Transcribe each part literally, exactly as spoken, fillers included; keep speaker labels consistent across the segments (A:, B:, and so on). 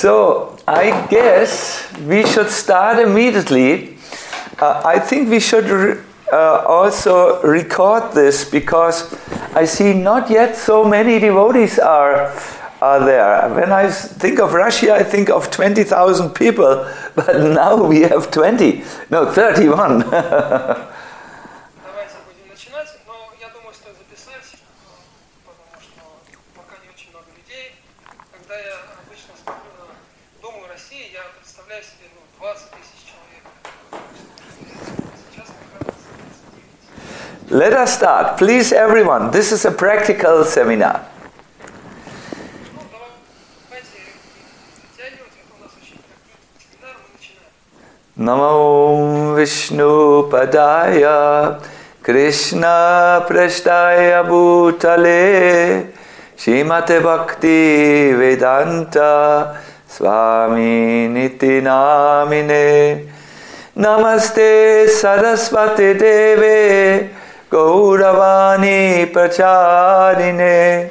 A: So, I guess we should start immediately. Uh, I think we should re- uh, also record this because I see not yet so many devotees are, are there. When I think of Russia, I think of twenty thousand people, but now we have twenty, no, thirty-one. Let us start. Please, everyone. This is a practical seminar. Namo Vishnu Padaya Krishna Prashtaya Bhutale Shrimate Bhakti Vedanta Swami Niti Namine Namaste Saraswati Deve Gauravani Pracharine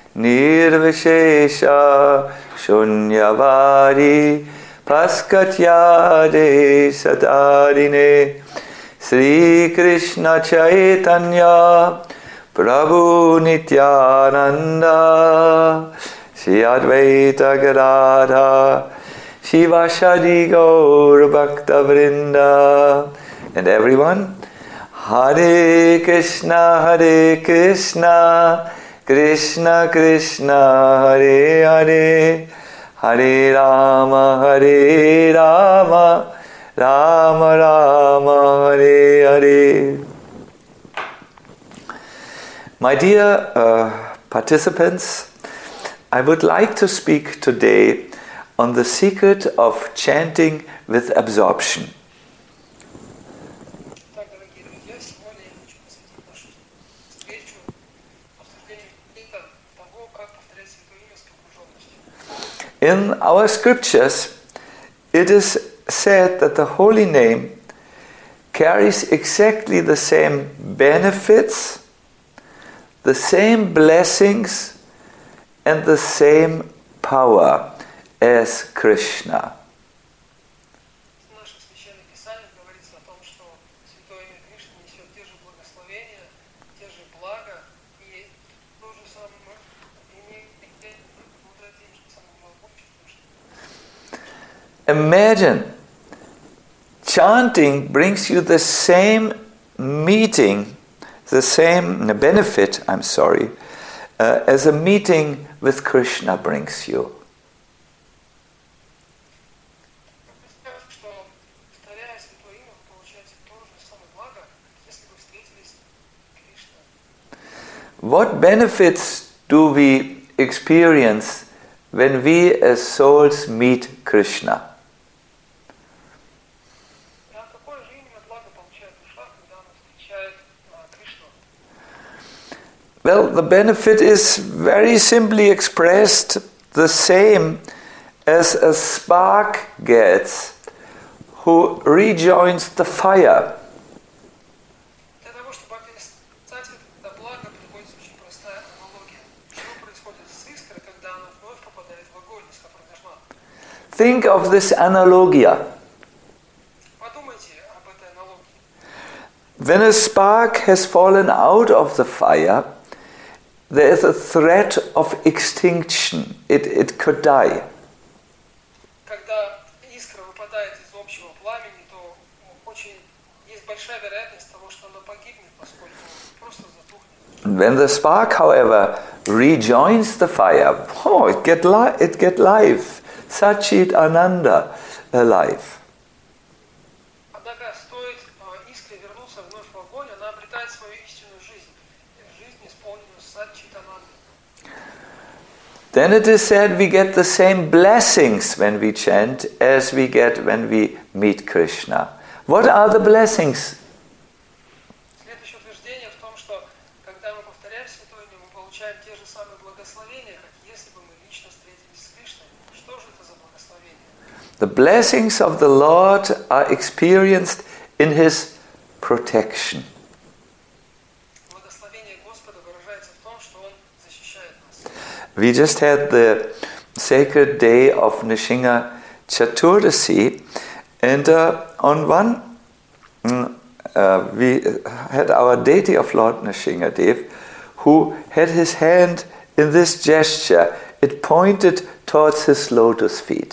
A: Nirvishesha Shunyavadi Paskatyade Sadarine Sri Krishna Chaitanya Prabhu Nityananda Sri Advaita Gadadhar Shivashadi Gaur Bhakta Vrinda. And everyone, Hare Krishna, Hare Krishna, Krishna Krishna, Hare Hare, Hare Rama, Hare Rama, Rama Rama, Hare Hare. My dear uh, participants, I would like to speak today on the secret of chanting with absorption. In our scriptures, it is said that the holy name carries exactly the same benefits, the same blessings, and the same power as Krishna. Imagine, chanting brings you the same meeting, the same benefit, I'm sorry, uh, as a meeting with Krishna brings you. What benefits do we experience when we as souls meet Krishna? Well, the benefit is very simply expressed the same as a spark gets who rejoins the fire. Think of this analogia. When a spark has fallen out of the fire, there is a threat of extinction. It, it could die. When the spark, however, rejoins the fire, oh, it get li- it get life. Satchit Ananda, alive. Then it is said we get the same blessings when we chant as we get when we meet Krishna. What are the blessings? The blessings of the Lord are experienced in His protection. We just had the sacred day of Nrsimha Chaturdasi, and uh, on one uh, we had our deity of Lord Nrsimhadev, who had his hand in this gesture. It pointed towards his lotus feet.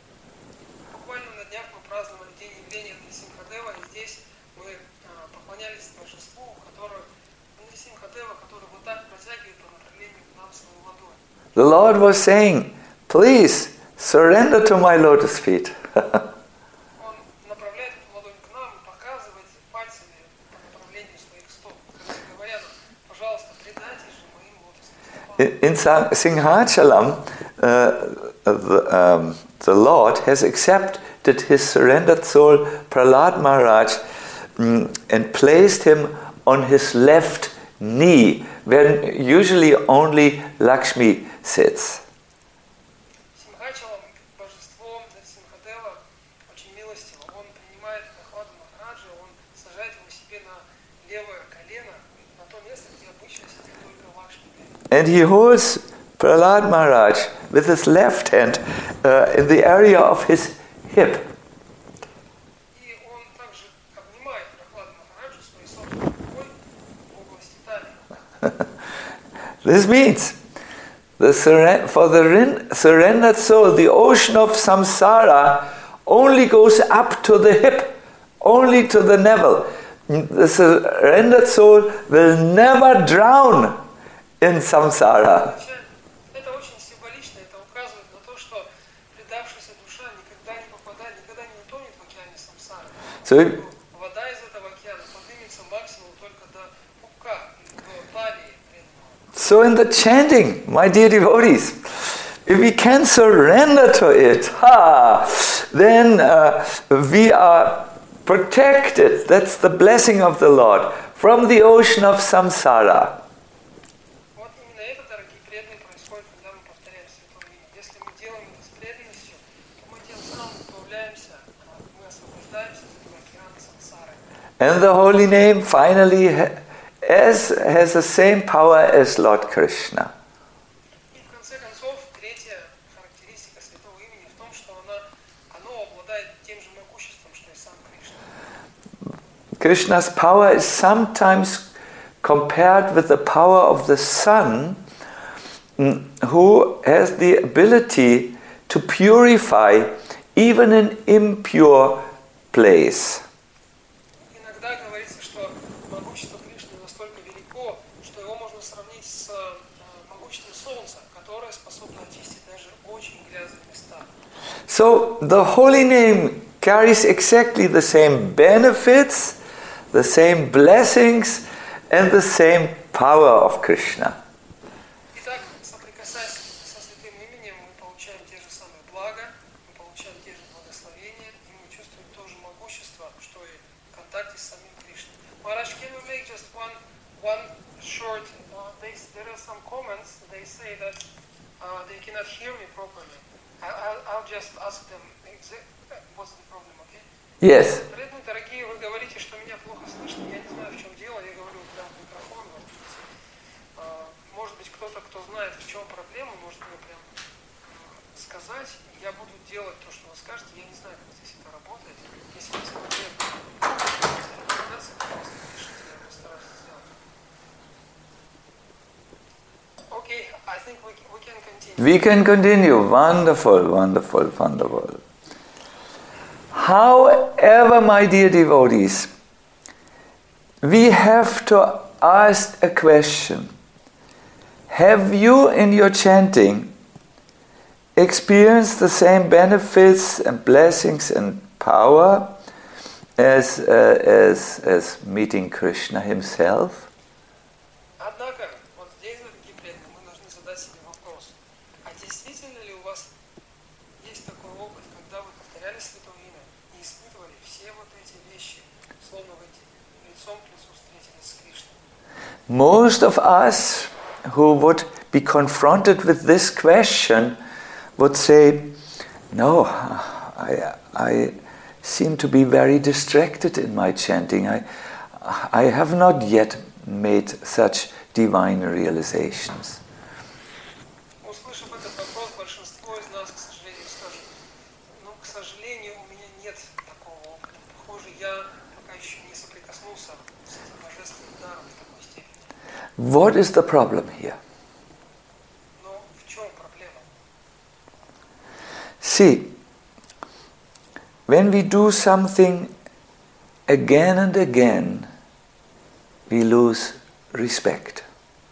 A: The Lord was saying, please surrender to my lotus feet. In Singhachalam, uh, the, um, the Lord has accepted his surrendered soul, Prahlad Maharaj, um, and placed him on his left knee, where usually only Lakshmi sits. And he holds Prahlad Maharaj with his left hand uh, in the area of his hip. This means the surre- for the rin- surrendered soul, the ocean of samsara only goes up to the hip, only to the navel. The surrendered soul will never drown in samsara. So, if, so in the chanting, my dear devotees, if we can surrender to it, ha, then uh, we are protected. That's the blessing of the Lord from the ocean of samsara. And the holy name finally has, has the same power as Lord Krishna. Krishna's power is sometimes compared with the power of the sun, who has the ability to purify even an impure place. So the holy name carries exactly the same benefits, the same blessings, and the same power of Krishna. Yes.
B: Дорогие, вы говорите, что меня плохо слышно. Я не знаю, в чем дело. Я говорю прямо в микрофон. Может быть, кто-то, кто знает, в чем проблема, может мне прям сказать. Я буду делать то, что вы скажете. Я не знаю, как здесь это работает. Если вы смотрите рекомендации, пожалуйста, пишите, я постараюсь сделать. Okay, I think we, we can continue.
A: We can continue. Wonderful, wonderful, wonderful. However, my dear devotees, we have to ask a question. Have you in your chanting experienced the same benefits and blessings and power as, uh, as, as meeting Krishna himself? Most of us who would be confronted with this question would say, no, I, I seem to be very distracted in my chanting. I, I have not yet made such divine realizations.
B: Услышав этот вопрос, большинство из нас, к сожалению, скажет, ну, к сожалению, у меня нет такого опыта. Похоже, я пока еще не соприкоснулся с этим божественным даром в такой степени.
A: What is the problem here?
B: Но в чем проблема?
A: See, when we do something again and again, we lose respect.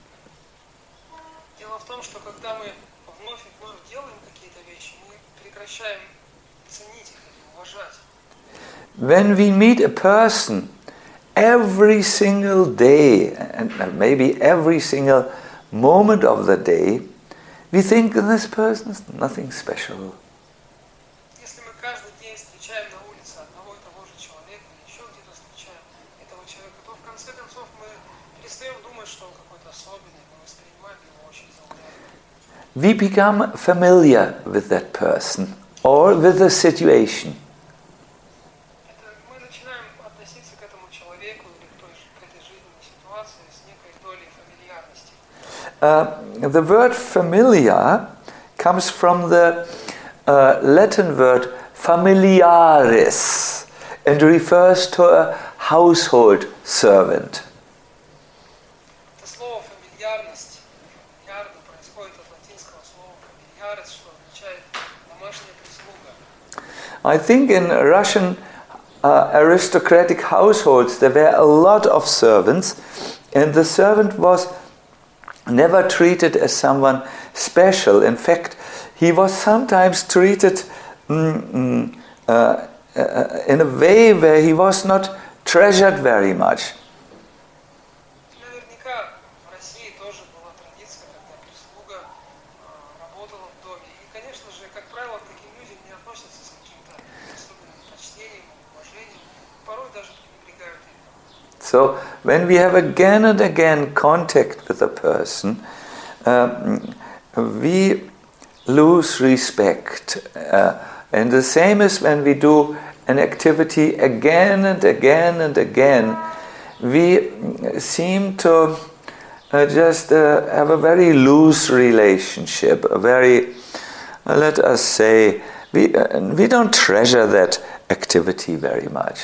B: Дело в том, что когда мы вновь и вновь делаем какие-то вещи, мы прекращаем ценить их и уважать.
A: When we meet a person every single day, and maybe every single moment of the day, we think this person is nothing special.
B: Если мы каждый день встречаем на улице одного и того же человека, или еще где-то встречаем этого человека, то в конце концов мы перестаем думать, что он какой-то особенный, мы воспринимаем его очень заурядно.
A: We become familiar with that person or with the situation.
B: Это мы начинаем относиться к этому человеку или к, той, к этой жизненной ситуации с некой долей фамильярности.
A: Uh, the word familiar comes from the uh, Latin word familiaris and refers to a household servant.
B: Это слово фамильярность, фамильярно происходит от латинского слова фамильярис, что означает домашняя прислуга.
A: I think in Russian uh, aristocratic households there were a lot of servants, and the servant was never treated as someone special. In fact, he was sometimes treated mm, mm, uh, uh, in a way where he was not treasured very much.
B: Наверняка в России тоже была традиция, когда прислуга э, работала в доме. И, конечно же, как правило, к таким людям не относятся с каким-то особенным почтением, уважением, порой даже пренебрегают им.
A: So, when we have again and again contact with a person, uh, we lose respect. Uh, and the same is when we do an activity again and again and again, we seem to uh, just uh, have a very loose relationship, a very, uh, let us say, we, uh, we don't treasure that activity very much.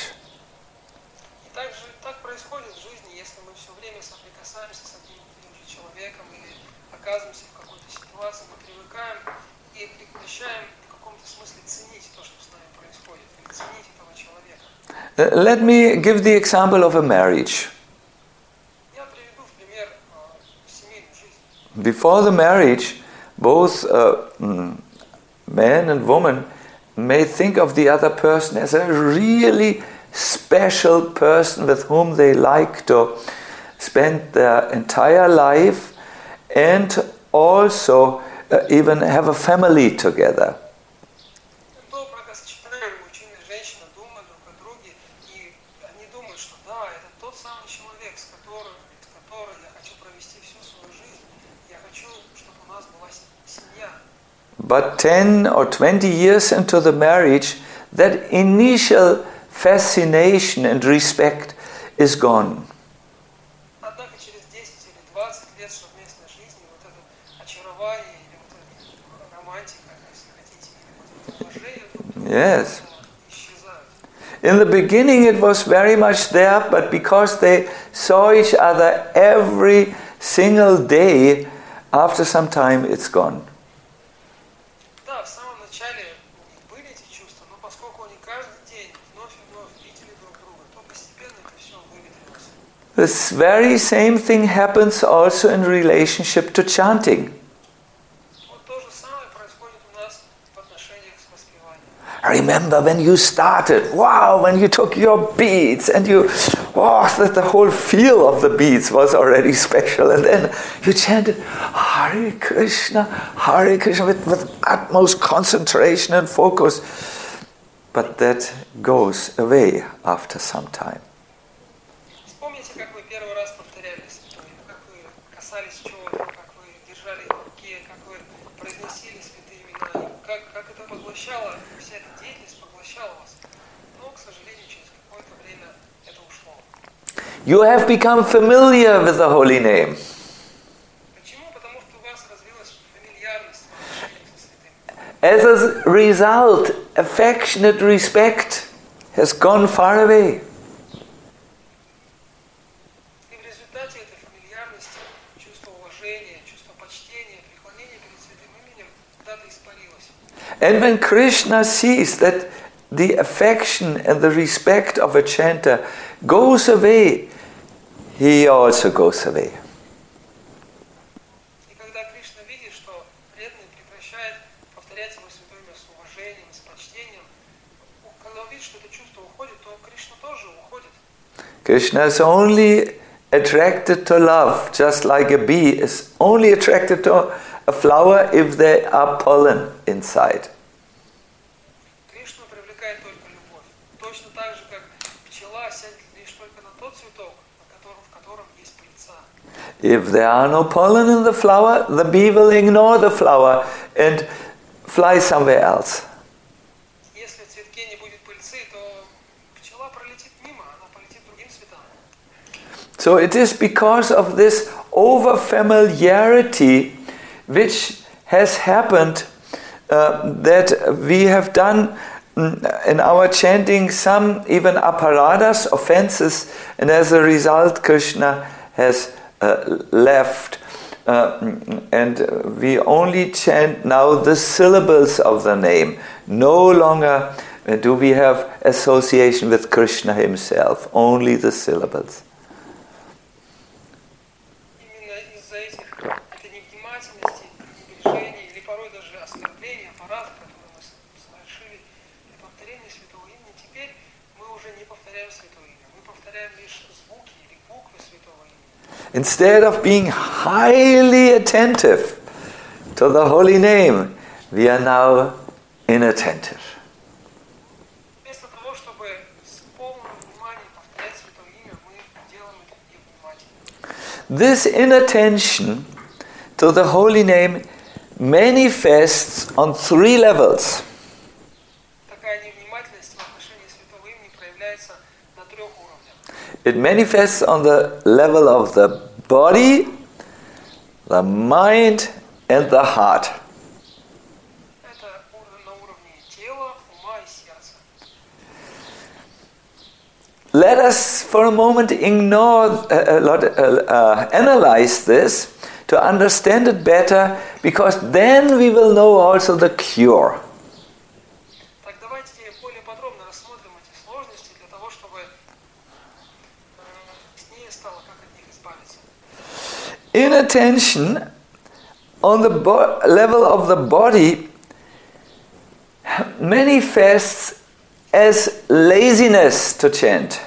B: И так же так происходит в жизни, если мы все время соприкасаемся с одним и тем же человеком или оказываемся в какой-то ситуации, мы привыкаем и прекращаем в каком-то смысле ценить то, что с нами происходит, или ценить этого человека.
A: Uh, let me give the example of a marriage.
B: Я приведу в пример э, семейную жизнь.
A: Before the marriage, both uh, mm, man and woman may think of the other person as a really special person with whom they like to spend their entire life and also uh, even have a family together.
B: До бракосочетания мужчина и женщина думают друг о друге, и они думают, что да, это тот самый человек, с которым, с которым я хочу провести всю свою жизнь. Я хочу, чтобы у нас была семья.
A: But ten or twenty years into the marriage, that initial fascination and respect is gone.
B: Однако через десять или двадцать лет совместной жизни вот это очарование или вот эта романтика, если хотите, или вот это уважение друг к другу,
A: Yes.
B: исчезают.
A: In the beginning it was very much there, but because they saw each other every single day, after some time it's gone.
B: Да, в самом начале у них были эти чувства, но поскольку они каждый день вновь и вновь видели друг друга, то постепенно это все выветрилось.
A: This very same thing happens also in relationship to chanting.
B: Вот то же самое происходит у нас в отношениях с воспеванием.
A: Remember when you started, wow, when you took your beads and you, wow, that the whole feel of the beads was already special, and then you chanted Hare Krishna, Hare Krishna with, with utmost concentration and focus. But that goes away after some time.
B: Вспомните, как вы первый раз повторяли святое, как вы касались чего-то, как вы держали в руке, как вы произносили святые имена, и как, как это поглощало, вся эта деятельность поглощала вас. Но, к сожалению, через какое-то время это ушло.
A: You have become familiar with the holy name.
B: Почему? Потому что у вас развилась фамильярность в отношениях со святым.
A: As a result, affectionate respect has gone far away.
B: И в результате этой фамильярности, чувство уважения, чувство почтения, преклонения перед святым именем куда-то испарилось.
A: And when Krishna sees that the affection and the respect of a chanter goes away, he also goes away.
B: И когда Кришна видит, что преданный прекращает повторять его святое имя с уважением, с почтением, когда он видит, что это чувство уходит, то Кришна тоже уходит.
A: Krishna is only attracted to love, just like a bee is only attracted to a flower if there are pollen inside.
B: Кришну привлекает только любовь. Точно так же, как пчела сядет лишь только на тот цветок, на котором, в котором есть пыльца.
A: If there are no pollen in the flower, the bee will ignore the flower and fly somewhere else.
B: Если в цветке не будет пыльцы, то пчела пролетит мимо, она полетит другим цветам.
A: So it is because of this over-familiarity which has happened uh, that we have done in our chanting some even aparadas, offenses, and as a result Krishna has uh, left. Uh, and we only chant now the syllables of the name. No longer do we have association with Krishna himself, only the syllables.
B: Именно из-за этих, этой невнимательности, пренебрежения или порой даже оскорбления аппарата, который мы совершили при повторении святого имени, теперь мы уже не повторяем святое имя, мы повторяем лишь звуки или буквы святого имени.
A: Instead of being highly attentive to the holy name, we are now inattentive.
B: Вместо того, чтобы с полным вниманием повторять святое имя, мы делаем это невнимательно.
A: This inattention to the holy name manifests on three levels.
B: Такая невнимательность в отношении святого имени проявляется на трех уровнях.
A: It manifests on the level of the body, the mind, and the heart.
B: Это уровень на уровне тела, ума и сердца.
A: Let us for a moment ignore, uh, uh, uh, analyze this to understand it better, because then we will know also the cure.
B: Так давайте более подробно рассмотрим эти сложности для того, чтобы яснее стало, как от них избавиться.
A: Inattention on the bo- level of the body manifests as laziness to chant.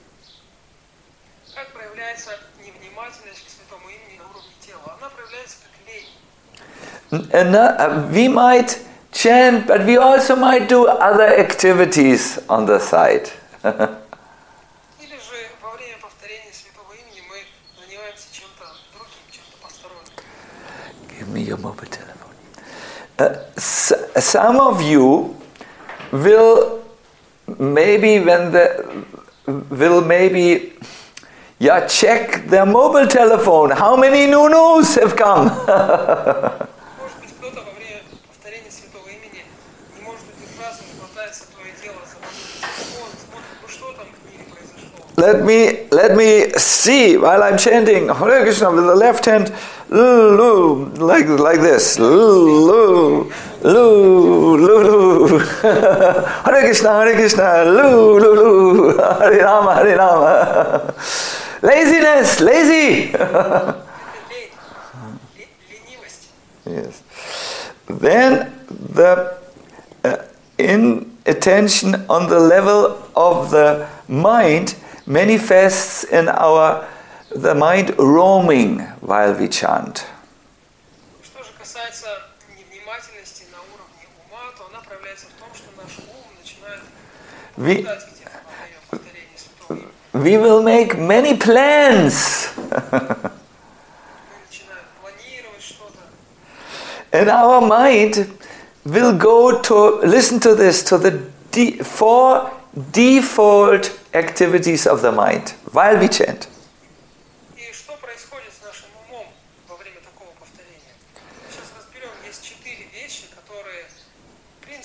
B: Как проявляется невнимательность к святому имени на уровне тела? Она проявляется как лень.
A: And uh, we might chant, but we also might do other activities on the side.
B: Или же во время повторения святого имени мы занимаемся чем-то другим, чем-то посторонним.
A: Give me your mobile telephone. Uh, s- some of you will maybe when the will maybe yeah check their mobile telephone. How many nunus have come?
B: Может быть, кто-то во время повторения святого имени не может удержаться, хватается то и дело за телефон, смотрит, ну что там в мире произошло.
A: Let me let me see while I'm chanting Hare Krishna with the left hand, lu, like like this, lu, lu, lu, lu. Hare Krishna, Hare Krishna, lu, lu, lu. Hare Rama, Hare Rama. Laziness, lazy.
B: Это лень, ле- ленивость.
A: Yes. Then the uh, inattention on the level of the mind manifests in our the mind roaming while we chant.
B: Что же касается невнимательности на уровне ума, то она проявляется в том, что наш ум начинает
A: We,
B: блуждать где-то во время повторения святого имени.
A: we will make many plans.
B: Мы начинаем планировать что-то.
A: And our mind will go to, listen to this, to the de- four default activities of the mind while we chant.
B: И что происходит с нашим умом во время такого повторения? Мы сейчас разберем, есть четыре вещи, которые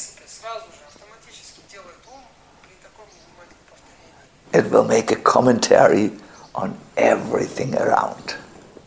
B: принципе, сразу же автоматически делает ум при таком внимательном повторении.
A: It will make a commentary on everything around.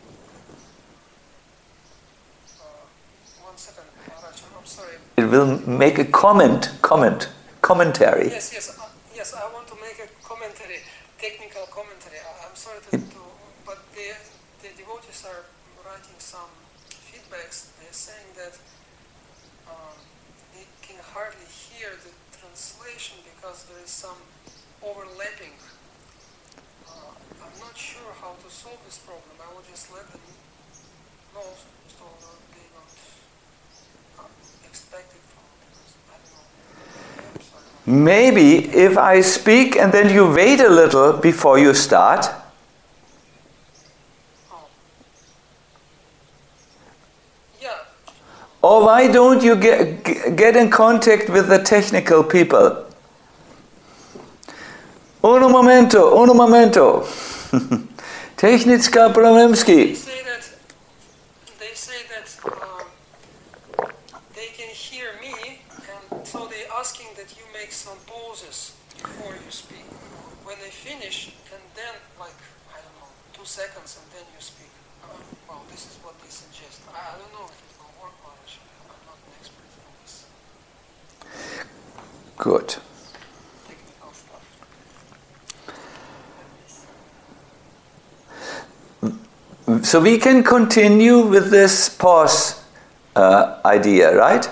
B: Uh, one second, Raj, I'm sorry.
A: It will make a comment, comment, commentary.
B: Yes, yes, uh, yes. I want to make a commentary, technical commentary. I, I'm sorry to, to but the the devotees are writing some feedbacks. They're saying that um, they can hardly hear the translation because there is some overlapping. Uh, I'm not sure how to solve this problem. I will just let them know so they don't uh, expect it from because I don't know. I'm sorry.
A: Maybe if I speak and then you wait a little before you start.
B: Oh. Yeah.
A: Or why don't you get, get in contact with the technical people? Uno momento, uno momento. Technicka
B: They
A: problemski.
B: say that they say that uh, they can hear me, and so they're asking that you make some pauses before you speak. When they finish, and then like I don't know, two seconds, and then you speak. Uh, well, this is what they suggest. I, I don't know if it will work, but I'm not an expert on this
A: Good.
B: technical stuff.
A: So we can continue with this pause uh, idea, right?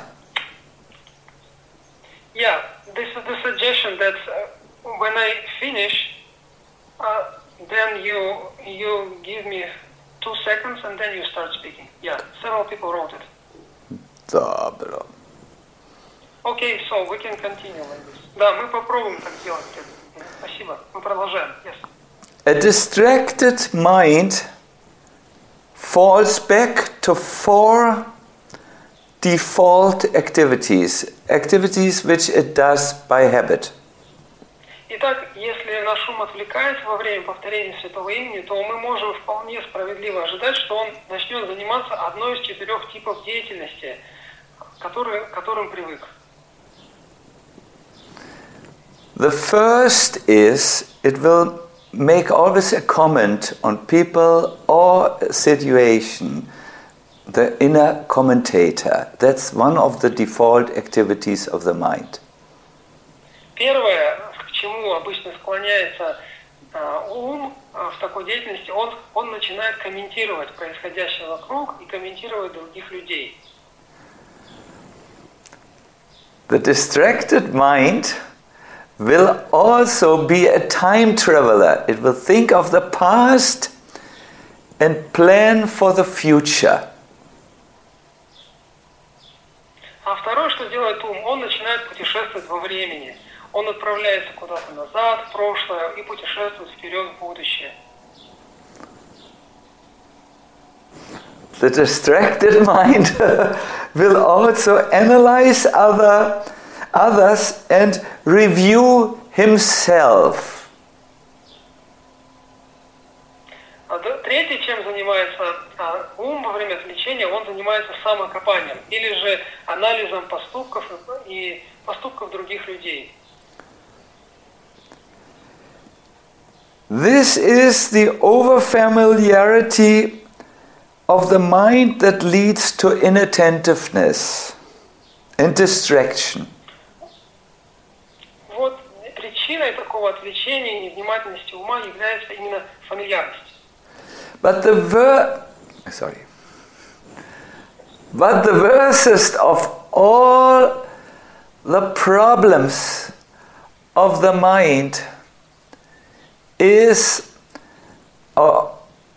B: Yeah, this is the suggestion that uh, when I finish, uh, then you you give me two seconds and then you start speaking. Yeah, several people wrote it.
A: Dobro.
B: Okay, so we can continue like this. Да, мы попробуем так сделать. Спасибо. Мы продолжаем. Yes.
A: A distracted mind falls back to four default activities, activities which it does by habit.
B: Итак, если наш ум отвлекается во время повторения святого имени, то мы можем вполне справедливо ожидать, что он начнет заниматься одной из четырех типов деятельности, который, к которым привык.
A: The first is it will make always a comment on people or a situation, the inner commentator. That's one of the default activities of the mind.
B: Первое, к чему обычно склоняется э, ум э, в такой деятельности, он, он начинает комментировать происходящее вокруг и комментировать других людей.
A: The distracted mind will also be a time traveler. It will think of the past and plan for the future.
B: А второе, что делает ум, он начинает путешествовать во времени. Он отправляется куда-то назад, в прошлое, и путешествует вперед в будущее.
A: The distracted mind will also analyze other, others and review himself.
B: А д- третье, чем занимается а, ум во время отвлечения, он занимается самокопанием или же анализом поступков и, и поступков других людей.
A: This is the overfamiliarity of the mind that leads to inattentiveness and distraction.
B: Вот причиной такого отвлечения и невнимательности ума является именно фамильярность.
A: But the ver- sorry. But the worst of all the problems of the mind is uh,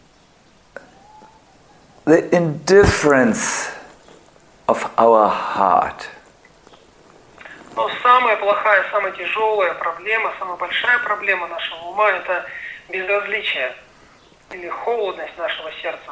A: the indifference of our heart.
B: Но самая плохая, самая тяжелая проблема, самая большая проблема нашего ума – это безразличие или холодность нашего сердца.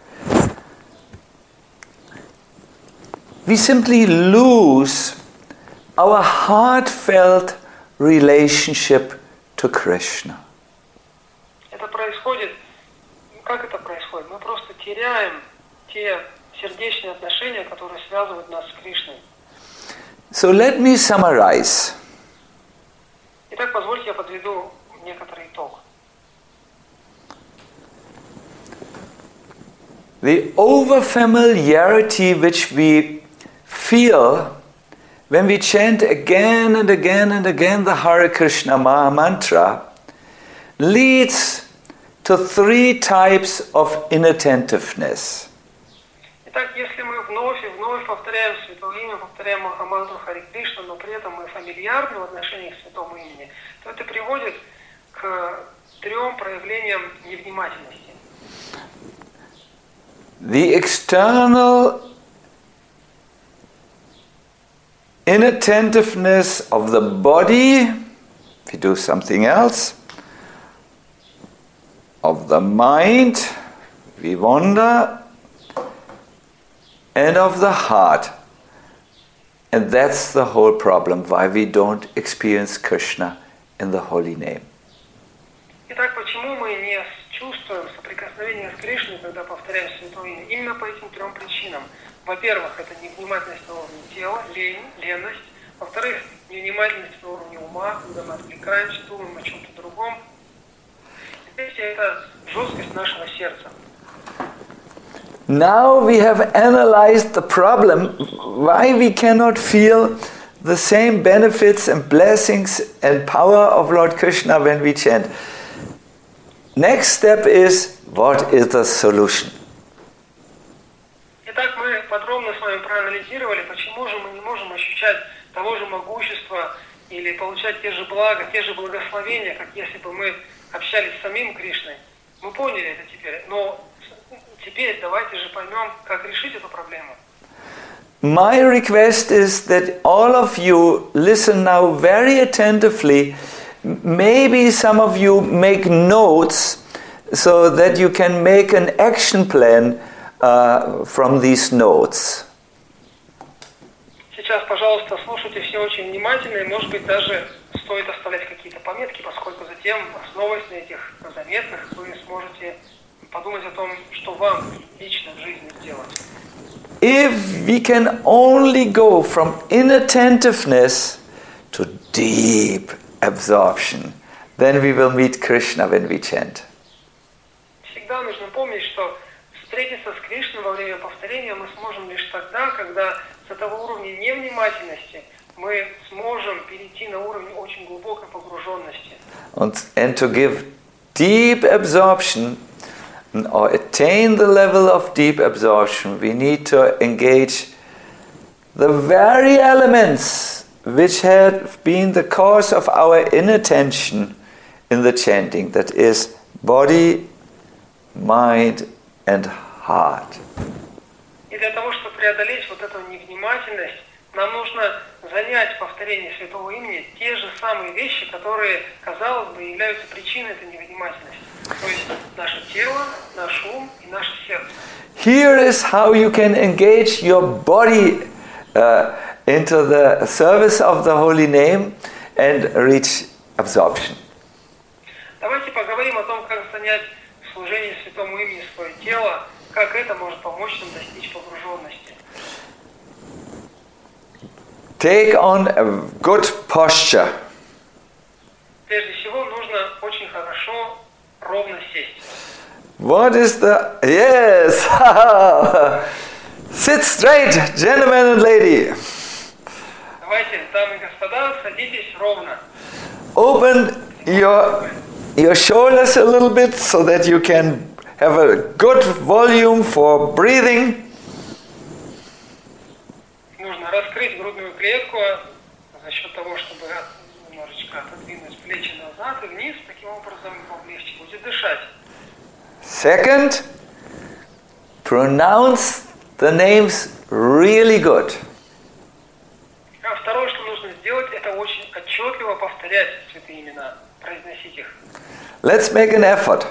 A: We simply lose our heartfelt relationship to Krishna.
B: Это происходит, как это происходит? Мы просто теряем те сердечные отношения, которые связывают нас с Кришной.
A: So let me summarize.
B: Итак, позвольте я подведу некоторый итог.
A: The over-familiarity which we feel when we chant again and again and again the Hare Krishna Maha Mantra leads to three types of inattentiveness.
B: Итак, если мы вновь и вновь повторяем Святое Имя, повторяем Махамантру Харе Кришна, но при этом мы фамильярны в отношении к Святому Имени, то это приводит к трем проявлениям невнимательности.
A: The external inattentiveness of the body, if you do something else, of the mind, we wander, and of the heart. And that's the whole problem, why we don't experience Krishna in the holy name.
B: Итак, почему мы не чувствуем соприкосновение с Кришной, когда повторяем Святое Имя? Именно по этим трем причинам. Во-первых, это невнимательность на уровне тела, лень, ленность. Во-вторых, невнимательность на уровне ума, когда мы отвлекаемся, думаем о чем-то другом. И третье, это жесткость нашего сердца.
A: Now we have analyzed the problem, why we cannot feel the same benefits and blessings and power of Lord Krishna when we chant. Next step is, what is the solution?
B: Итак, мы подробно с вами проанализировали, почему же мы не можем ощущать того же могущества или получать те же блага, те же благословения, как если бы мы общались с самим Кришной. Мы поняли это теперь, но теперь давайте же поймем, как решить эту проблему.
A: My request is that all of you listen now very attentively. Maybe some of you make notes so that you can make an action plan uh, from these notes.
B: Сейчас, пожалуйста, слушайте все очень внимательно, и, может быть, даже стоит оставлять какие-то пометки, поскольку затем, основываясь на этих заметках, вы сможете подумать о том, что вам лично в жизни сделать.
A: If we can only go from inattentiveness to deep absorption, then we will meet Krishna when we chant.
B: Всегда нужно помнить, что встретиться с Кришной во время повторения мы сможем лишь тогда, когда с этого уровня невнимательности мы сможем перейти на уровень очень глубокой погруженности.
A: And, and to give deep absorption or attain the level of deep absorption, we need to engage the very elements which have been the cause of our inattention in the chanting, that is body, mind and heart.
B: И для того, чтобы преодолеть вот эту невнимательность, нам нужно занять в повторении Святого Имени те же самые вещи, которые, казалось бы, являются причиной этой невнимательности. То есть наше тело, наш ум и наше сердце.
A: Here is how you can engage your body uh, into the service of the holy name and reach absorption.
B: Давайте поговорим о том, как занять в служении Святому Имени свое тело, как это может помочь нам достичь погруженности.
A: Take on a good posture.
B: Прежде всего, нужно очень хорошо, ровно сесть.
A: What is the... Yes! Sit straight, gentlemen and lady.
B: Давайте, дамы и господа, садитесь ровно.
A: Open your, your shoulders a little bit so that you can have a good volume for breathing.
B: Нужно раскрыть грудную клетку за счет того, чтобы немножечко отодвинуть плечи назад и вниз. Таким образом вам легче будет дышать.
A: Second, pronounce the names really good.
B: А второе, что нужно сделать, это очень отчетливо повторять святые имена, произносить их.
A: Let's make an effort.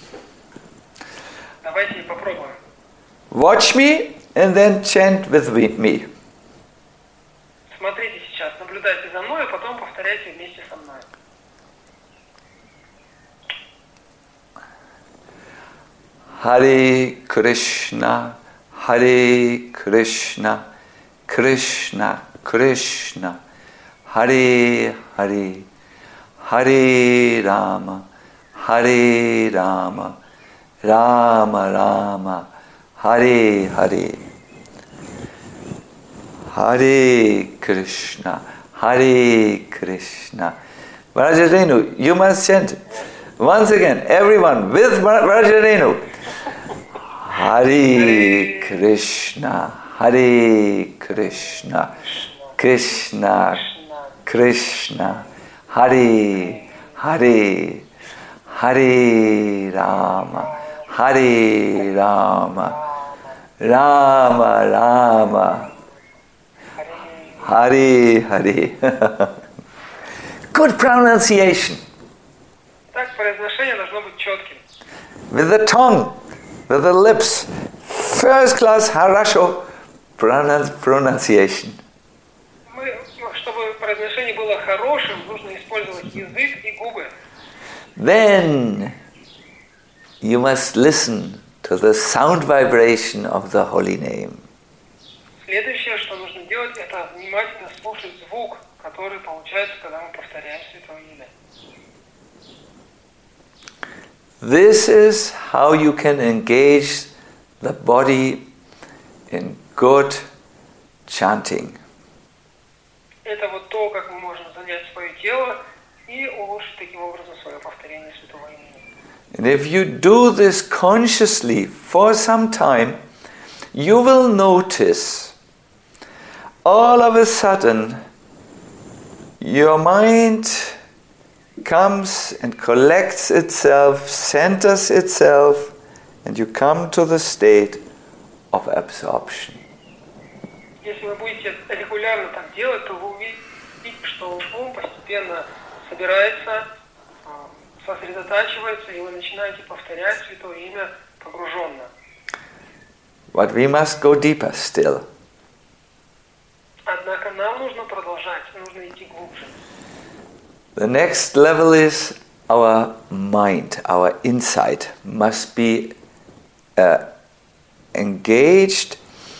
B: Давайте попробуем.
A: Watch me and then chant with me.
B: Смотрите сейчас, наблюдайте за мной, а потом повторяйте вместе со мной.
A: Hare Krishna, Hare Krishna, Krishna Krishna, Hare Hare, Hare Rama, Hare Rama, Rama Rama, Hare Hare. Hare Krishna, Hare Krishna. Vrajarenu, you must chant once again, everyone with Vrajarenu. Hare Krishna, Hare Krishna, Krishna Krishna, Hare Hare, Hare Rama, Hare Rama, Rama Rama, Hare Hare. Good pronunciation.
B: Так, произношение должно быть четким.
A: With the tongue, with the lips. First class harasho pronunciation.
B: Мы, чтобы произношение было хорошим, нужно использовать язык и губы.
A: Then you must listen to the sound vibration of the holy name.
B: Следующее, что нужно делать, это внимательно слушать звук, который получается, когда мы повторяем Святое Имя.
A: This is how you can engage the body in good chanting.
B: Это вот то, как мы можем занять свое тело и улучшить таким образом свое повторение Святого Имени.
A: And if you do this consciously for some time, you will notice all of a sudden your mind comes and collects itself, centers itself, and you come to the state of absorption.
B: Если вы будете регулярно так делать, то вы увидите, что ум постепенно собирается, сосредотачивается, и вы начинаете повторять Святое Имя погруженно.
A: But we must go deeper still.
B: Однако нам нужно продолжать, нужно идти глубже.
A: The next level is our mind, our insight must be uh, engaged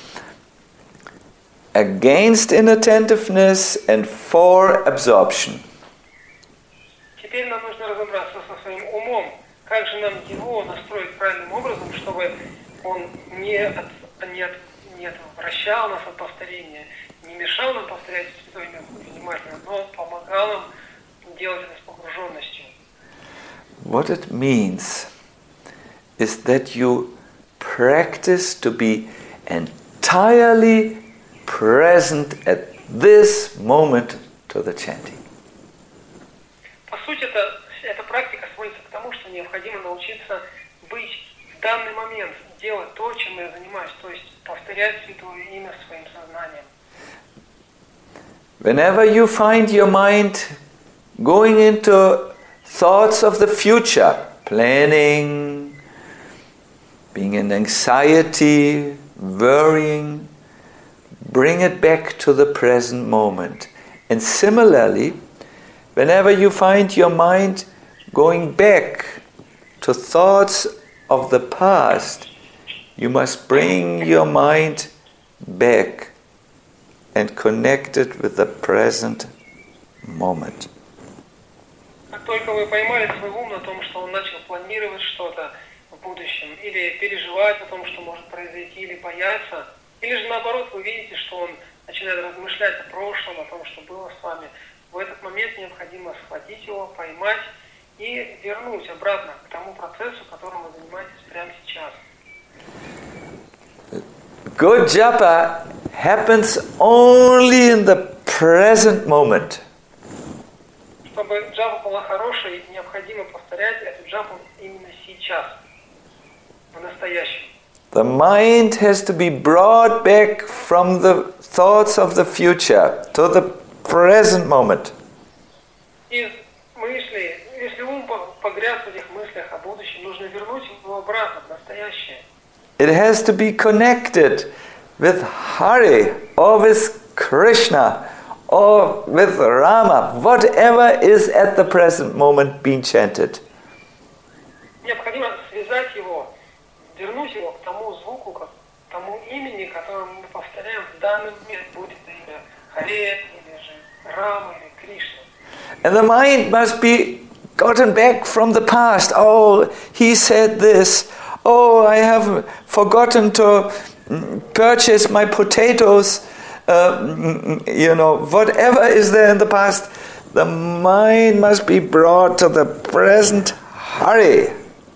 A: against inattentiveness and for absorption.
B: Теперь нам нужно разобраться со своим умом, как же нам его настроить правильным образом, чтобы он не, от, не, от, не отвращал нас от повторения, не мешал нам повторять Святое Имя внимательно, но помогал нам делать это с погруженностью.
A: What it means is that you practice to be entirely present at this moment to the chanting.
B: По сути, это, эта практика сводится к тому, что необходимо научиться быть в данный момент, делать то, чем я занимаюсь, то есть повторять Святое Имя своим сознанием.
A: Whenever you find your mind going into thoughts of the future, planning, being in anxiety, worrying, bring it back to the present moment. And similarly, whenever you find your mind going back to thoughts of the past, you must bring your mind back and connect it with the present moment.
B: Как только вы поймали свой ум на том, что он начал планировать что-то в будущем, или переживать о том, что может произойти, или бояться, или же наоборот, вы видите, что он начинает размышлять о прошлом, о том, что было с вами, в этот момент необходимо схватить его, поймать и вернуть обратно к тому процессу, которым вы занимаетесь прямо сейчас.
A: Good japa happens only in the present moment.
B: Чтобы джапа была хорошей, необходимо повторять эту джапу именно сейчас, в настоящем.
A: The mind has to be brought back from the thoughts of the future to the present moment.
B: Из мыслей, если ум погряз в этих мыслях о будущем, нужно вернуть его обратно в настоящее.
A: It has to be connected with Hare or with Krishna or with Rama, whatever is at the present moment being chanted.
B: Необходимо связать его, вернуть его к тому звуку, к тому имени, которое мы повторяем в данный момент, будь это имя Харе, или же Рама, или Кришна.
A: And the mind must be gotten back from the past. Oh, he said this. Oh, I have forgotten to purchase my potatoes. Uh, you know, whatever is there in the past, the mind must be brought to the present hurry.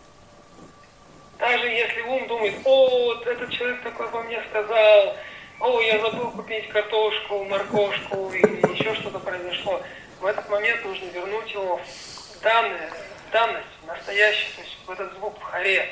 B: Даже если ум думает, о, вот этот человек такой во мне сказал, о, я забыл купить картошку, морковку или еще что-то произошло, в этот момент нужно вернуть его в данное, в данность, в настоящее, то есть в этот звук, в харе.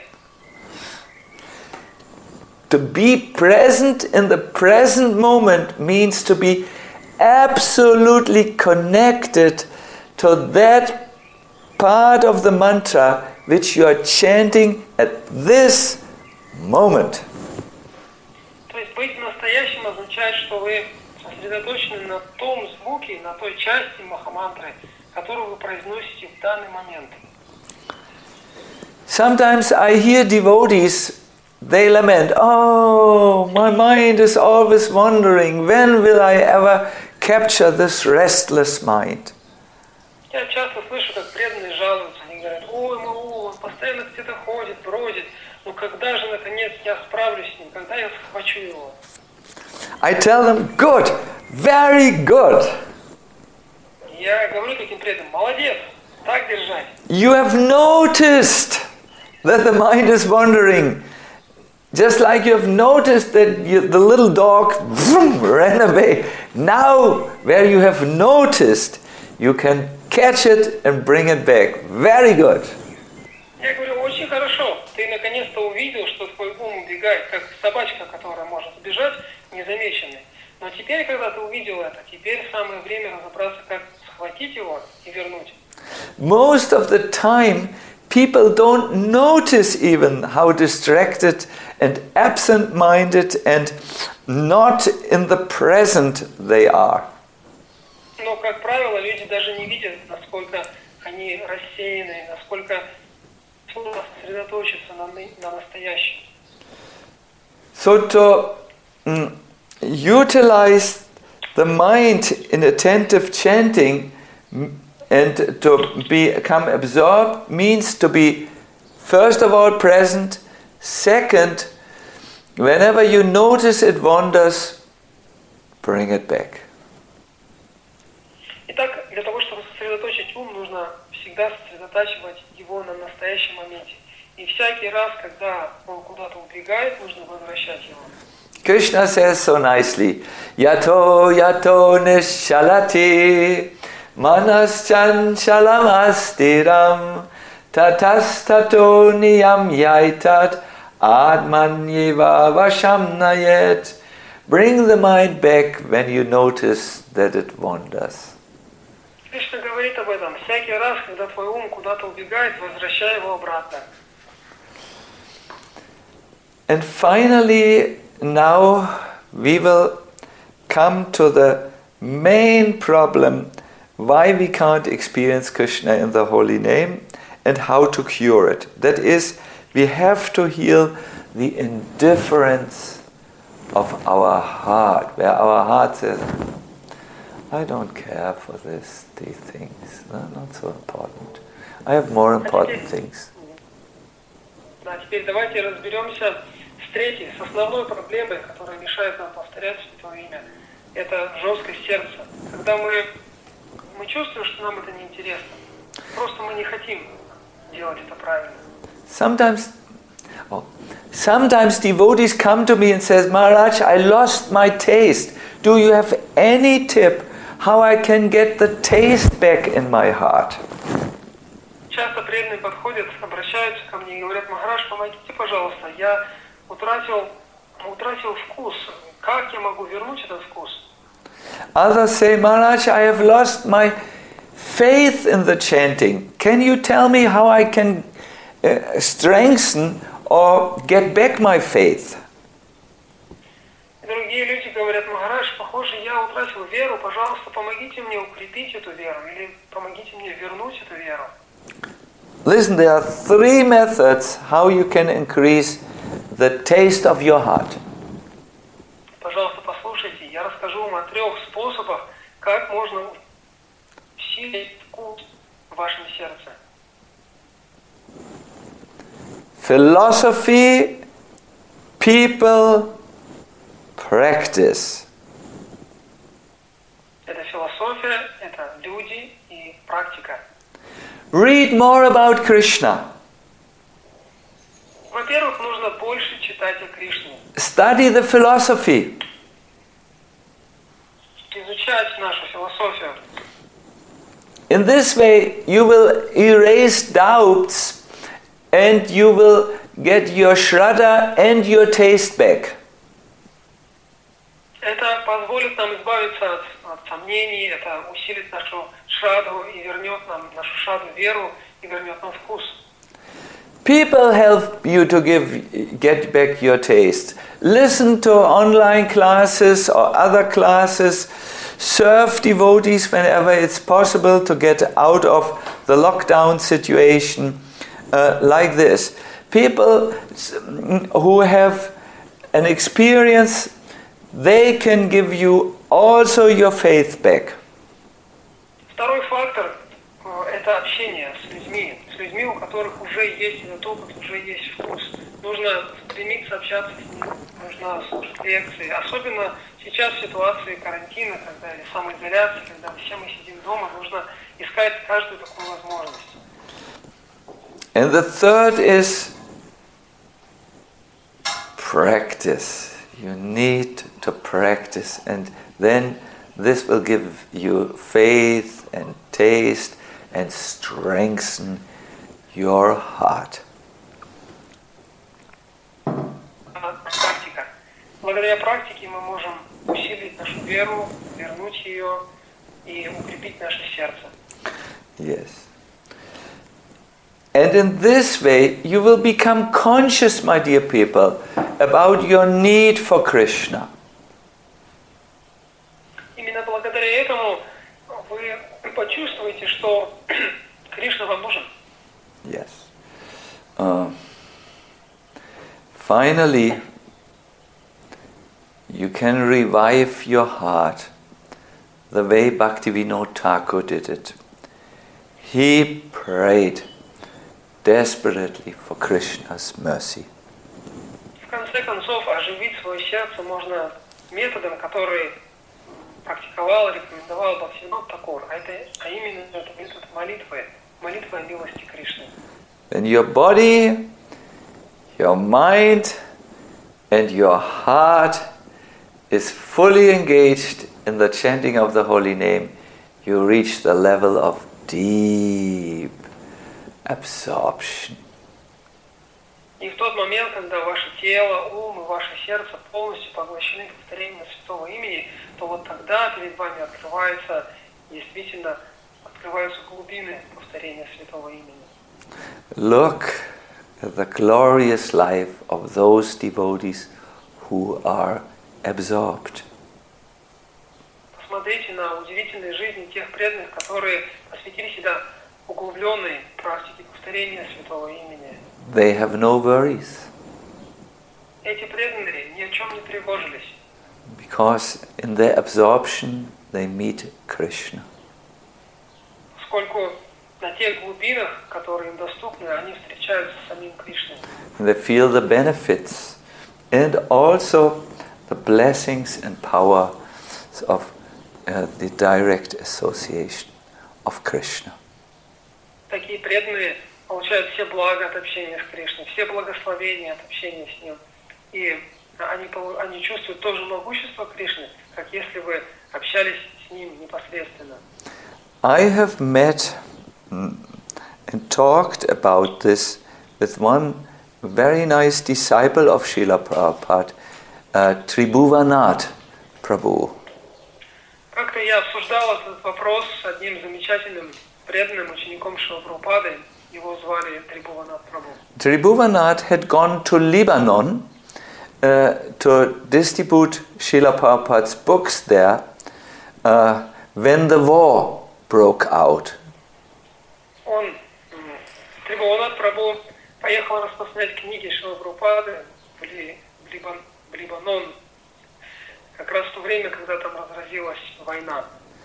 A: To be present in the present moment means to be absolutely connected to that part of the mantra which you are chanting at this moment.
B: То есть быть настоящим означает, что вы сосредоточены на том звуке, на той части махамантры, которую вы произносите в данный момент.
A: Sometimes I hear devotees, they lament, oh, my mind is always wandering, when will I ever capture this restless mind?
B: Я часто слышу, как преданные жалуются, они говорят, ой, мой ум, он постоянно где-то ходит, бродит, ну когда же, наконец, я справлюсь с ним, когда я схвачу его?
A: I tell them, good, very good.
B: Я говорю таким преданным, молодец, так держать.
A: You have noticed that the mind is wandering. Just like you have noticed that you, the little dog vroom, ran away. Now, where you have noticed, you can catch it and bring it back. Very good.
B: Я говорю, очень хорошо. Ты наконец-то увидел, что твой ум убегает, как собачка, которая может убежать незамеченной. Но теперь, когда ты увидел это, теперь самое время разобраться, как схватить его и вернуть.
A: Most of the time, people don't notice even how distracted and absent-minded and not in the present they are.
B: Но, как правило, люди даже не видят, насколько они рассеяны, насколько трудно сосредоточиться на, на настоящем.
A: So to mm, utilize the mind in attentive chanting and to become absorbed means to be, first of all, present. Second, whenever you notice it wanders, bring it back.
B: Итак, для того, чтобы сосредоточить ум, нужно всегда сосредотачивать его на настоящем моменте. И всякий раз, когда он куда-то убегает, нужно возвращать его.
A: Krishna says so nicely, Yato yato nishalati manas chanchalam astiram tatas tato niyam yaitat atmanyeva vasham nayet. Bring the mind back when you notice that it wanders.
B: Кришна говорит об этом. Всякий раз, когда твой ум куда-то убегает, возвращай его обратно.
A: And finally, now we will come to the main problem why we can't experience Krishna in the holy name and how to cure it. That is, we have to heal the indifference of our heart, where our heart says, I don't care for this, these things, no, not so important. I have more important things.
B: Да, теперь давайте разберемся с третьей, с основной проблемой, которая мешает нам повторять Святое Имя. Это жесткость сердца. Когда мы, мы чувствуем, что нам это неинтересно, просто мы не хотим делать это правильно.
A: Sometimes, oh, sometimes devotees come to me and says, Maharaj, I lost my taste. Do you have any tip how I can get the taste back in my heart?
B: Часто преданные подходят, обращаются ко мне и говорят, Махарадж, помогите, пожалуйста, я утратил, утратил вкус. Как я могу вернуть этот вкус?
A: Others say, Maharaj, I have lost my faith in the chanting. Can you tell me how I can uh, strengthen or get back my faith?
B: Другие люди говорят, Махарадж, похоже, я утратил веру, пожалуйста, помогите мне укрепить эту веру или помогите мне вернуть эту веру.
A: Listen, there are three methods how you can increase the taste of your heart.
B: Пожалуйста, послушайте, я расскажу вам о трех способах, как можно усилить вкус в вашем сердце.
A: Philosophy, people, practice.
B: Это философия, это люди и практика.
A: Read more about Krishna.
B: Во-первых, нужно больше читать о Кришне.
A: Study the philosophy.
B: Изучать нашу философию.
A: In this way, you will erase doubts and you will get your shraddha and your taste back.
B: Это позволит нам избавиться от, от сомнений, это усилит нашу шрадху и вернет нам нашу шрадху веру и вернет нам вкус.
A: People help you to give, get back your taste. Listen to online classes or other classes. Serve devotees whenever it's possible to get out of the lockdown situation uh, like this. People who have an experience, they can give you also your faith back.
B: Второй фактор – это общение с людьми, с людьми, у которых уже есть этот опыт, уже есть вкус. Нужно стремиться общаться с ними, нужно слушать лекции. Особенно сейчас в ситуации карантина, когда или самоизоляции, когда все мы сидим дома, нужно искать каждую такую возможность.
A: And the third is practice. You need to practice, and then this will give you faith and taste and strengthen your heart.
B: Практика. Благодаря практике мы можем усилить нашу веру, вернуть ее и укрепить наше сердце.
A: Yes. And in this way, you will become conscious, my dear people, about your need for Krishna.
B: Именно благодаря этому вы почувствуете, что Кришна вам нужен.
A: Yes. Uh, finally, you can revive your heart the way Bhaktivinoda Thakur did it. He prayed desperately for Krishna's mercy.
B: В конце концов, оживить свое сердце можно методом, который практиковал, рекомендовал Бхактивинод Тхакур, а, это, а именно это метод молитвы, молитва о милости Кришны.
A: When your body, your mind, and your heart is fully engaged in the chanting of the holy name, you reach the level of deep absorption.
B: И в тот момент, когда ваше тело, ум и ваше сердце полностью поглощены повторением святого имени, то вот тогда перед вами открывается, действительно, открываются глубины повторения святого имени.
A: Look at the glorious life of those devotees who are absorbed.
B: Посмотрите на удивительные жизни тех преданных, которые посвятили себя углубленной практике повторения святого имени.
A: They have no worries.
B: Эти преданные ни о чем не тревожились.
A: Because in their absorption they meet Krishna.
B: Поскольку на тех глубинах, которые им доступны, они встречаются с самим Кришной.
A: They feel the benefits and also the blessings and power of uh, the direct association of Krishna.
B: Такие преданные получают все блага от общения с Кришной, все благословения от общения с Ним. И они, они чувствуют то же могущество Кришны, как если бы общались с Ним непосредственно.
A: I have met and talked about this with one very nice disciple of Srila Prabhupada, uh, Tribhuvanath Prabhu.
B: Как-то я обсуждал этот вопрос с одним замечательным преданным учеником Шрила Прабхупады. Его звали Трибхуванат Прабhu.
A: Tribhuvanath had gone to Lebanon uh, to distribute Srila Prabhupada's books there uh, when the war broke out.
B: Он, Трибхуванат Прабhu, поехал распространять книги Шрила Прабхупады в, Ли, в, Либан, в Либанон, как раз в то время, когда там разразилась война.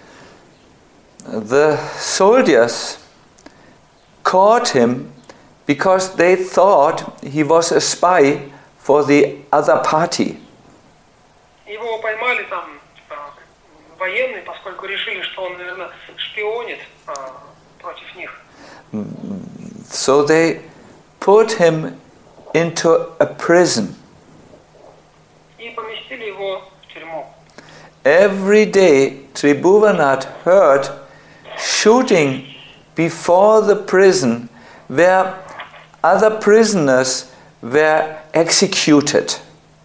A: The soldiers caught him because they thought he was a spy for the other party.
B: Его поймали там а, военные, поскольку решили, что он, наверное, шпионит а, против них.
A: So they put him into a prison.
B: И поместили его в тюрьму.
A: Every day Tribhuvannath heard shooting before the prison where other prisoners were executed.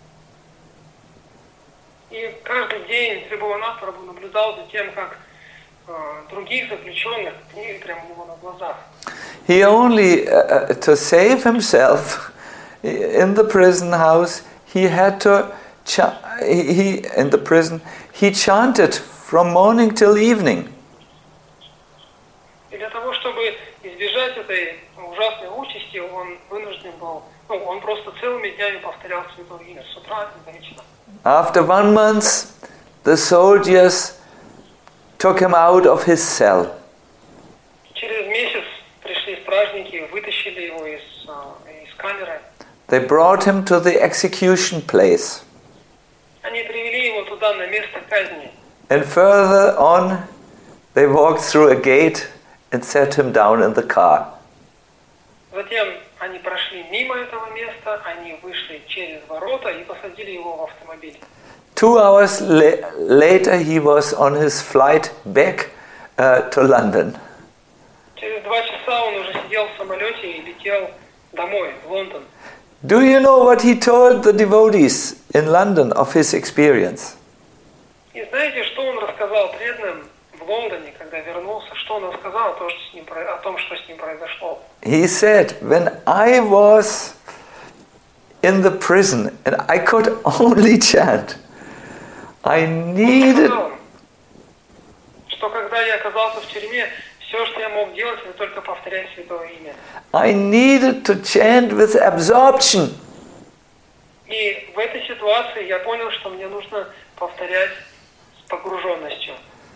B: И каждый день Трибхуванатх Прабху наблюдал за тем, как э, других заключенных пнили прямо у него на глазах.
A: He only, uh, to save himself in the prison house, he had to, cha- he, in the prison, he chanted from morning till evening.
B: И для того, чтобы избежать этой ужасной участи, он вынужден был, ну, он просто целыми днями повторял святое имя с утра до вечера.
A: After one month, the soldiers took him out of his cell.
B: Через месяц пришли стражники, вытащили его из, э, из камеры.
A: They brought him to the execution place.
B: Они привели его туда, на место казни.
A: And further on, they walked through a gate and set him down in the car.
B: Затем они прошли мимо этого места, они вышли через ворота и посадили его в автомобиль.
A: Two hours la- later, he was on his flight back uh, to London.
B: Через два часа он уже сидел в самолете и летел домой, в Лондон.
A: Do you know what he told the devotees in London of his experience?
B: И знаете, что он рассказал преданным в Лондоне, когда вернулся? Что он рассказал то, что с ним, о том, что с ним произошло?
A: He said, when I was in the prison and I could only chant, I
B: Он
A: needed...
B: сказал, что когда я оказался в тюрьме, все, что я мог делать, это только повторять святое имя.
A: I needed to chant with absorption.
B: И в этой ситуации я понял, что мне нужно повторять с погруженностью.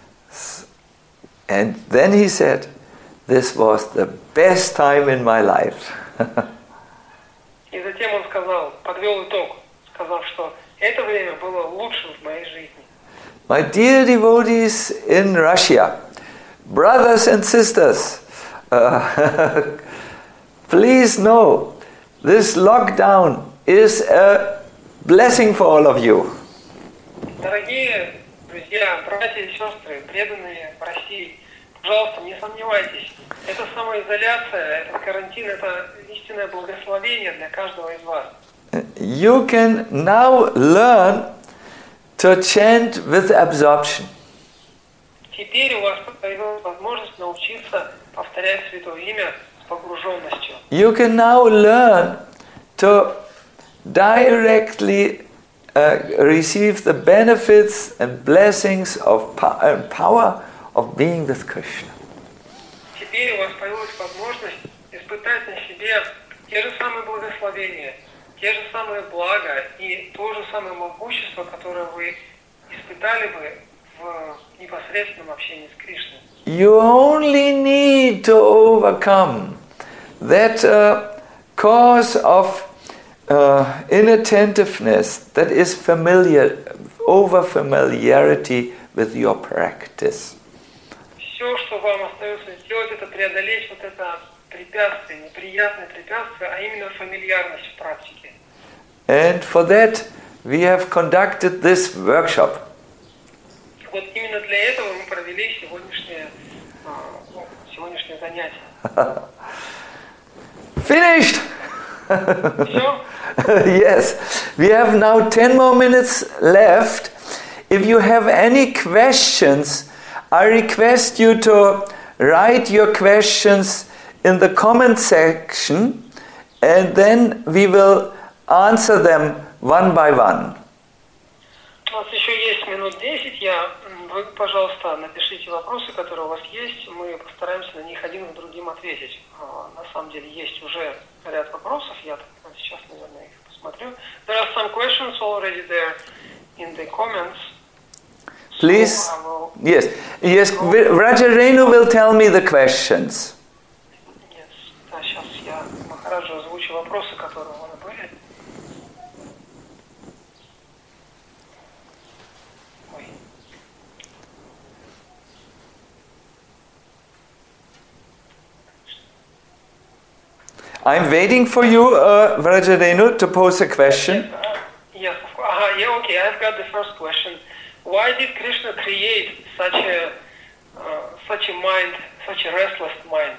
A: And then he said, this was the best time in my life.
B: И затем он сказал, подвел итог, сказав, что это время было лучшим в моей жизни.
A: My dear devotees in Russia, brothers and sisters, uh, please know this lockdown is a blessing for all of you.
B: Дорогие друзья, братья и сестры, преданные в России, пожалуйста, не сомневайтесь, эта самоизоляция, этот карантин, это истинное благословение для каждого из вас.
A: You can now learn to chant with absorption.
B: Теперь у вас появилась возможность научиться повторять святое имя с погруженностью.
A: You can now learn to directly uh, receive the benefits and blessings of po- and power of being with Krishna.
B: Теперь у вас появилась возможность испытать на себе те же самые благословения, те же самые блага и то же самое могущество, которое вы испытали бы в непосредственном общении с Кришной.
A: You only need to overcome that uh, cause of uh, inattentiveness that is familiar, over familiarity with your practice.
B: Все, что вам остается сделать, это преодолеть вот это препятствие, неприятное препятствие, а именно фамильярность в практике.
A: And for that we have conducted this workshop.
B: Вот именно для этого мы провели сегодняшнее, ну, сегодняшнее занятие.
A: Finished!
B: Все?
A: Yes, we have now ten more minutes left. If you have any questions, I request you to write your questions in the comment section and then we will answer them one by one.
B: У нас еще есть минут десять. Я, вы, пожалуйста, напишите вопросы, которые у вас есть. Мы постараемся на них один за другим ответить. На самом деле есть уже ряд вопросов. Я сейчас, наверное, их посмотрю. There are some questions already there. in the comments.
A: Please.
B: So I will,
A: Yes. Yes. Rajarenu will tell me the questions.
B: yes, да, сейчас я Махараджу озвучу вопросы, которые у меня были. Ой.
A: I'm waiting for you, uh, Rajarenu, to pose a question.
B: Uh, yes, of course. Uh, yeah, okay, I've got the first question. Why did Krishna create such a uh, such a mind, such a restless mind?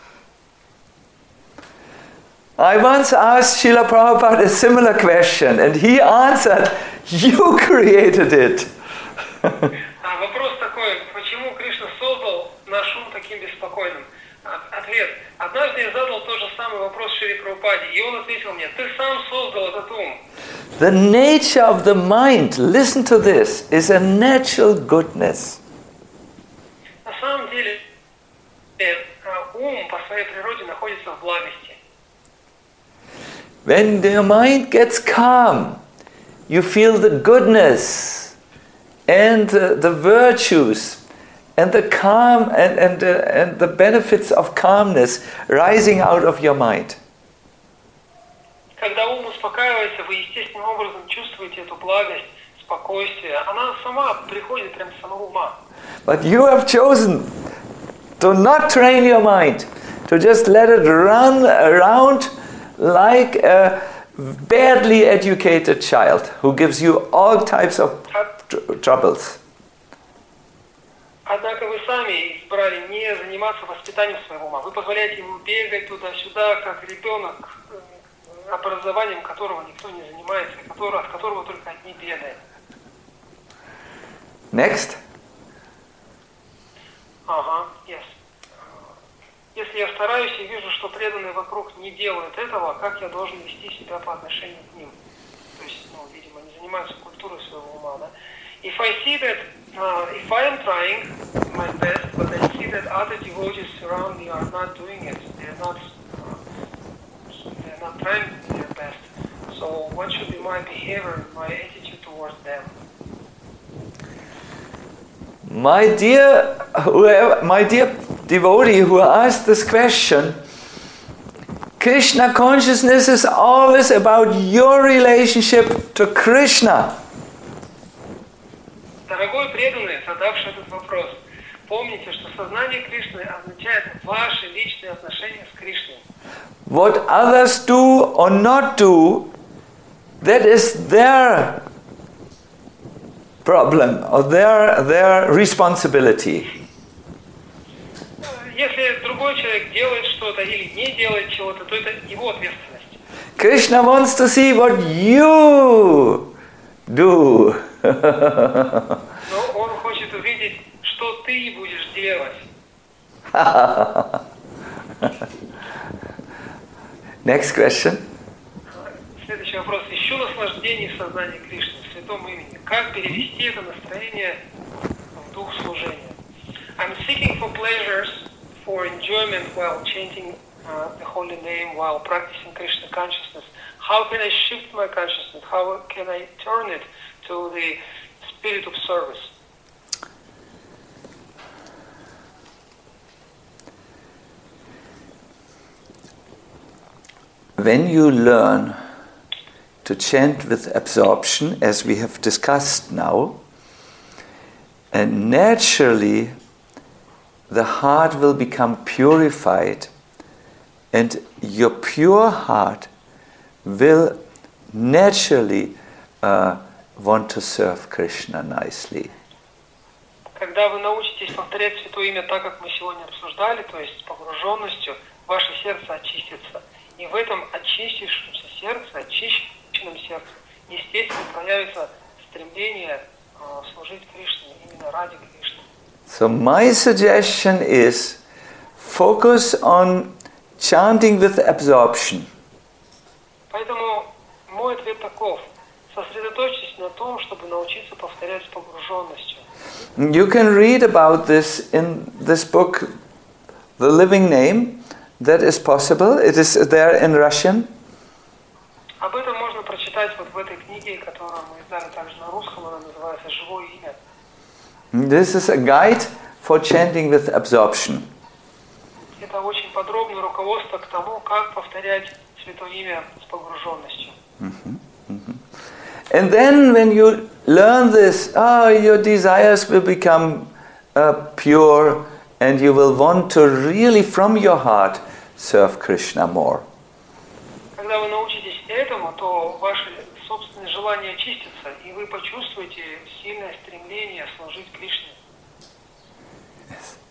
A: I once asked Srila Prabhupada a similar question, and he answered, "You created it."
B: А вопрос такой: почему Кришна создал наш ум таким беспокойным? А- Ответ: однажды я задал тот же самый вопрос Шри Прабхупаде, и он ответил мне: ты сам создал этот ум.
A: The nature of the mind, listen to this, is a natural goodness.
B: На самом деле э, ум по своей природе находится в благости.
A: When the mind gets calm, you feel the goodness and uh, the virtues and the calm and, and, uh, and the benefits of calmness rising out of your mind.
B: Когда ум успокаивается, вы естественным образом чувствуете эту благость, спокойствие. Она сама приходит прямо с самого ума.
A: But you have chosen to not train your mind, to just let it run around like a badly educated child who gives you all types of tr- troubles.
B: Однако вы сами избрали не заниматься воспитанием своего ума. Вы позволяете ему бегать туда-сюда, как ребенок, образованием которого никто не занимается, который, от которого только одни беды.
A: Next.
B: Ага, yes. Если я стараюсь и вижу, что преданные вокруг не делают этого, как я должен вести себя по отношению к ним? То есть, ну, видимо, не занимаются культурой своего ума, да? If I see that, uh, if I am trying my best, but I see that other devotees around me are not doing it, they are not, uh, they are not trying their best. So, what should be my behavior, my attitude towards them?
A: My dear, whoever, my dear devotee who asked this question, Krishna consciousness is always about your relationship to Krishna.
B: Дорогой преданный, задавший этот вопрос, помните, что сознание Кришны означает ваши личные отношения с Кришной.
A: What others do or not do, that is their problem or their, their responsibility.
B: Если другой человек делает что-то или не делает чего-то, то это его ответственность.
A: Krishna wants to see what you do.
B: Но он хочет увидеть, что ты будешь делать.
A: Next question.
B: Следующий вопрос. Ищу наслаждение в сознании Кришны, в святом имени. Как перевести это настроение в дух служения? I'm seeking for pleasures, for enjoyment while chanting uh, the holy name, while practicing Krishna consciousness. How can I shift my consciousness? How can I turn it to the spirit of service?
A: When you learn to chant with absorption, as we have discussed now, and naturally the heart will become purified, and your pure heart will naturally uh, want to serve Krishna nicely.
B: Когда вы научитесь повторять Святое Имя так, как мы сегодня обсуждали, то есть с погруженностью, ваше сердце очистится. И в этом очистившемся сердце, очищенном сердце, естественно, проявится стремление э, служить Кришне, именно ради Кришны.
A: So my suggestion is focus on chanting with absorption.
B: Поэтому мой ответ таков. Сосредоточьтесь на том, чтобы научиться повторять с погруженностью.
A: You can read about this in this book, The Living Name. That is possible. It is there in Russian.
B: Об этом можно прочитать прочитать вот в этой книге, которую мы издали также на русском, она называется «Живое имя».
A: This is a guide for chanting with absorption.
B: Это очень подробное руководство к тому, как повторять Святое Имя с погруженностью.
A: Mm-hmm. Mm-hmm. And then when you learn this, ah, your desires will become uh, pure and you will want to really from your heart serve Krishna more.
B: Когда вы научитесь этому, то ваши собственные желания очистятся, и вы почувствуете сильное стремление служить Кришне.
A: Yes.